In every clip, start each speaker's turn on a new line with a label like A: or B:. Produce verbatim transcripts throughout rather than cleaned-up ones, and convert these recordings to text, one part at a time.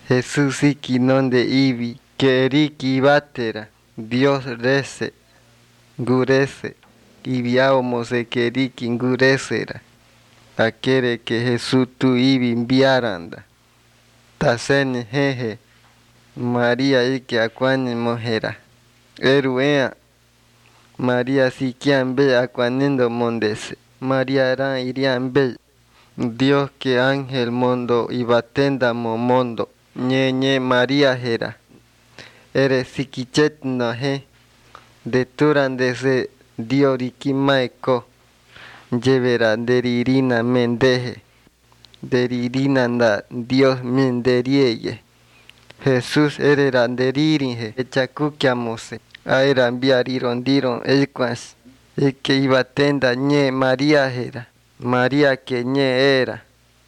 A: Jesús siki nonde ibi, keriki batera, Dios rece, gurece, ibiao mose keriki gurecera. Aquere que Jesús tu ibi enviaranda. Taseni jeje, María ike akwani mojera. Eruea, María sikian be acuanindo mondese. María ran irian be. Dios que ángel mundo y batenda mo mundo. Ñe ñe María jera. Eres sikichet no je. De turandese dioriki maeko. Llevera deririna mendeje. Deririna da Dios menderieye. Jesús era deririnje. Echakukiamose. Aera enviarirondiron elquas. Y que iba tenda ñe María jera. María que ñe era.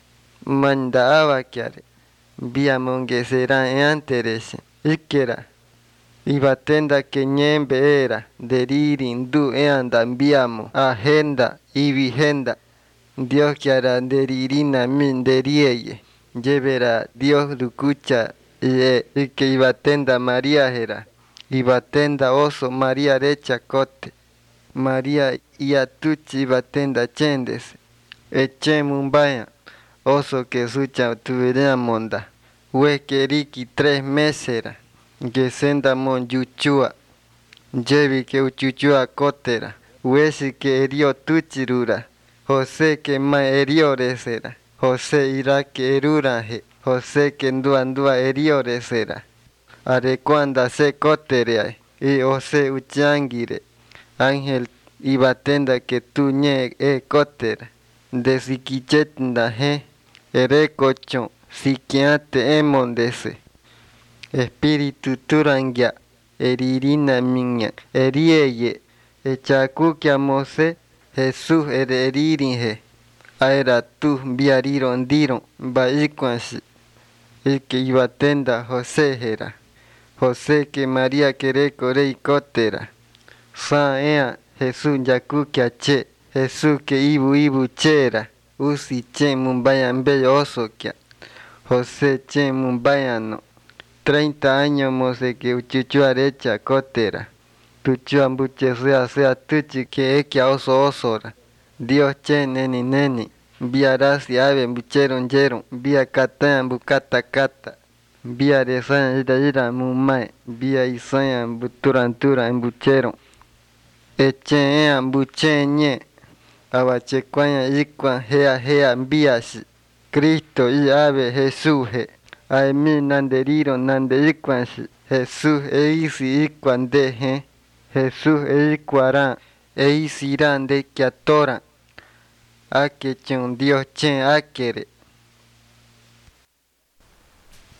A: Mandaba que via mongesera anterese. Ikera. Iba tenda que ñembe era. Deririn du eanda enviamo. Agenda y vigenda. Dios que hará deririna min derieye. Lleverá Dios ducucha. Y que iba tenda María jera. Iba tenda oso María recha cote. María iatuchi iba tenda chendes. Eche mumbaya. Oso que sucha tuviera monda. Hue keriki tres meses. Que senda mon yuchua. Llevi que uchuchua cotera. Huesi que herió tuchirura. José que ma herió resera. José irá que eruraje. José que ndua ndua herió resera. Arecuanda se coterea. Y José uchangire. Ángel iba tenda que tu ñe e cotera. De siquichetnda je. Ere cochon. Siquiate emondese. Espíritu turangia. Eririna miña. Erieye. Echacuquia mose. Jesús ere eririnje. Aera tu viarirondiron. Baicuansi. El que iba tenda José jera. José que María quere corei cotera. San ea Jesús yacuquia che. Jesús que ibu ibu chera. Usi che mumbayan bello osoquia. José che mumbayano. Treinta años mose que uchuchua recha cotera. Tuchua mbuche sea sea tuchi que equia oso osora. Dios che neni neni. Via rasi ave mbucheron yeron. Via katayan bukata kata. Via resayan ira ira mumai. Via isayan buturantura embucheron. Eche ea mbuche ñe. Abachecuaña ikwan hea hea mbiasi. Cristo y ave Jesús he. Aemi nanderiro nande ikwansi. Jesús e isi ikwan de he. Jesús e ikwaran. E isi ran de kiatora. Ake chon Dios chen akere.